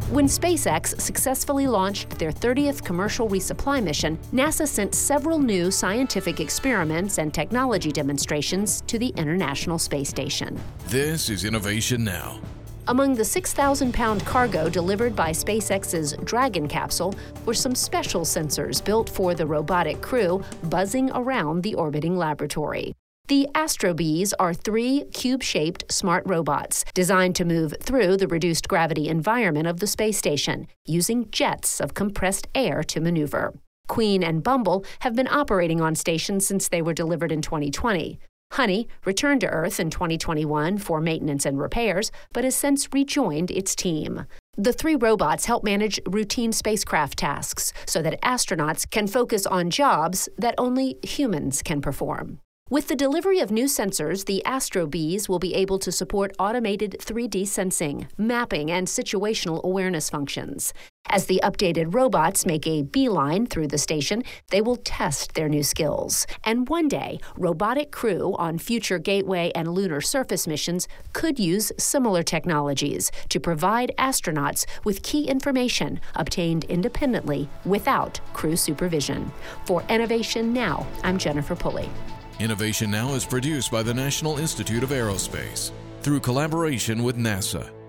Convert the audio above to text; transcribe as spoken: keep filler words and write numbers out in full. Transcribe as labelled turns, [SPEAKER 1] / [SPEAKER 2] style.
[SPEAKER 1] When SpaceX successfully launched their thirtieth commercial resupply mission, NASA sent several new scientific experiments and technology demonstrations to the International Space Station.
[SPEAKER 2] This is Innovation Now.
[SPEAKER 1] Among the six thousand pound cargo delivered by SpaceX's Dragon capsule were some special sensors built for the robotic crew buzzing around the orbiting laboratory. The Astrobees are three cube-shaped smart robots designed to move through the reduced gravity environment of the space station, using jets of compressed air to maneuver. Queen and Bumble have been operating on station since they were delivered in twenty twenty. Honey returned to Earth in twenty twenty-one for maintenance and repairs, but has since rejoined its team. The three robots help manage routine spacecraft tasks so that astronauts can focus on jobs that only humans can perform. With the delivery of new sensors, the Astrobees will be able to support automated three D sensing, mapping, and situational awareness functions. As the updated robots make a beeline through the station, they will test their new skills. And one day, robotic crew on future Gateway and lunar surface missions could use similar technologies to provide astronauts with key information obtained independently without crew supervision. For Innovation Now, I'm Jennifer Pulley.
[SPEAKER 2] Innovation Now is produced by the National Institute of Aerospace through collaboration with NASA.